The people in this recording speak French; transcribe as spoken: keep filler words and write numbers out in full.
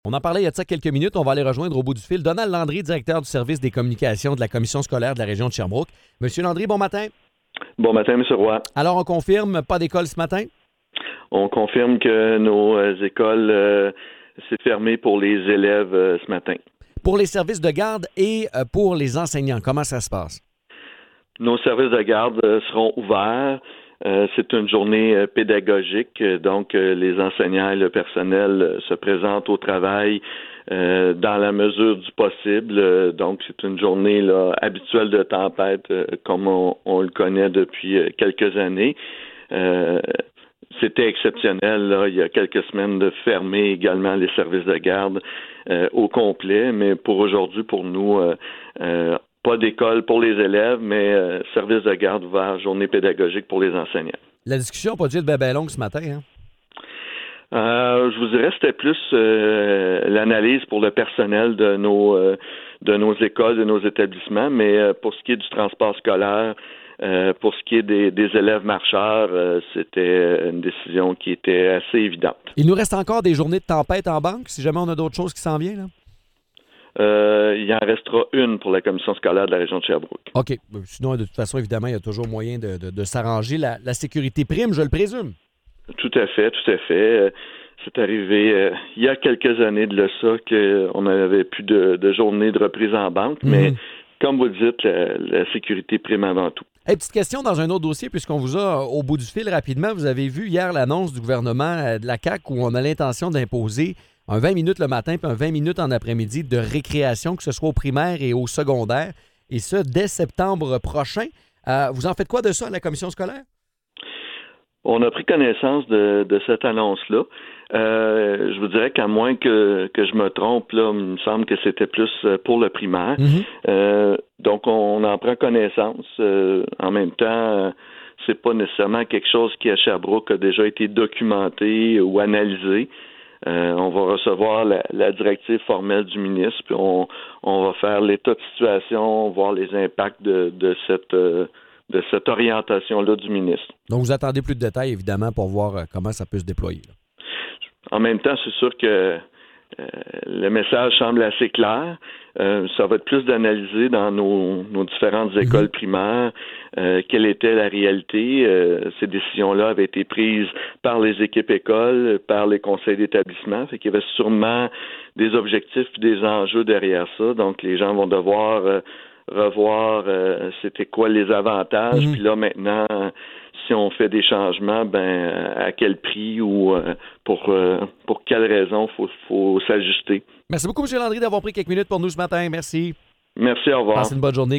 On en parlait il y a de ça quelques minutes. On va aller rejoindre au bout du fil Donald Landry, directeur du service des communications de la commission scolaire de la région de Sherbrooke. Monsieur Landry, bon matin. Bon matin, M. Roy. Alors, on confirme, pas d'école ce matin? On confirme que nos euh, écoles, euh, c'est fermé pour les élèves euh, ce matin. Pour les services de garde et euh, pour les enseignants, comment ça se passe? Nos services de garde euh, seront ouverts. Euh, c'est une journée euh, pédagogique, donc euh, les enseignants et le personnel euh, se présentent au travail euh, dans la mesure du possible. Euh, donc, c'est une journée là, habituelle de tempête, euh, comme on, on le connaît depuis euh, quelques années. Euh, C'était exceptionnel, là, il y a quelques semaines, de fermer également les services de garde euh, au complet, mais pour aujourd'hui, pour nous, euh, euh, pas d'école pour les élèves, mais euh, service de garde ouvert, journée pédagogique pour les enseignants. La discussion n'a pas dû être bien ben longue ce matin, hein? Euh, je vous dirais, c'était plus euh, l'analyse pour le personnel de nos euh, de nos écoles, de nos établissements, mais euh, pour ce qui est du transport scolaire, Euh, pour ce qui est des, des élèves marcheurs, euh, c'était une décision qui était assez évidente. Il nous reste encore des journées de tempête en banque, si jamais on a d'autres choses qui s'en viennent, là? Euh, il en restera une pour la commission scolaire de la région de Sherbrooke. OK. Sinon, de toute façon, évidemment, il y a toujours moyen de, de, de s'arranger. La, la sécurité prime, je le présume. Tout à fait, tout à fait. Euh, c'est arrivé euh, il y a quelques années de là ça qu'on n'avait plus de, de journée de reprise en banque, mm-hmm. mais comme vous le dites, la, la sécurité prime avant tout. Hey, petite question dans un autre dossier, puisqu'on vous a au bout du fil rapidement. Vous avez vu hier l'annonce du gouvernement de la C A Q où on a l'intention d'imposer un vingt minutes le matin puis un vingt minutes en après-midi de récréation, que ce soit au primaire et au secondaire, et ce, dès septembre prochain. Euh, vous en faites quoi de ça à la commission scolaire? On a pris connaissance de, de cette annonce-là. Euh, je vous dirais qu'à moins que, que je me trompe, là, il me semble que c'était plus pour le primaire. Mm-hmm. Euh, donc, on en prend connaissance. Euh, en même temps, c'est pas nécessairement quelque chose qui, à Sherbrooke, a déjà été documenté ou analysé. Euh, on va recevoir la, la directive formelle du ministre, puis on, on va faire l'état de situation, voir les impacts de, de cette... Euh, de cette orientation-là du ministre. Donc, vous attendez plus de détails, évidemment, pour voir comment ça peut se déployer, là. En même temps, c'est sûr que euh, le message semble assez clair. Euh, ça va être plus d'analyser dans nos, nos différentes écoles mm-hmm. primaires euh, quelle était la réalité. Euh, ces décisions-là avaient été prises par les équipes écoles, par les conseils d'établissement. Fait qu'il y avait sûrement des objectifs et des enjeux derrière ça. Donc, les gens vont devoir... Euh, revoir euh, c'était quoi les avantages, mmh. puis là maintenant, si on fait des changements, ben à quel prix ou euh, pour euh, pour quelles raisons faut faut s'ajuster. Merci beaucoup, M. Landry, d'avoir pris quelques minutes pour nous ce matin. Merci. Merci, au revoir. Passez une bonne journée.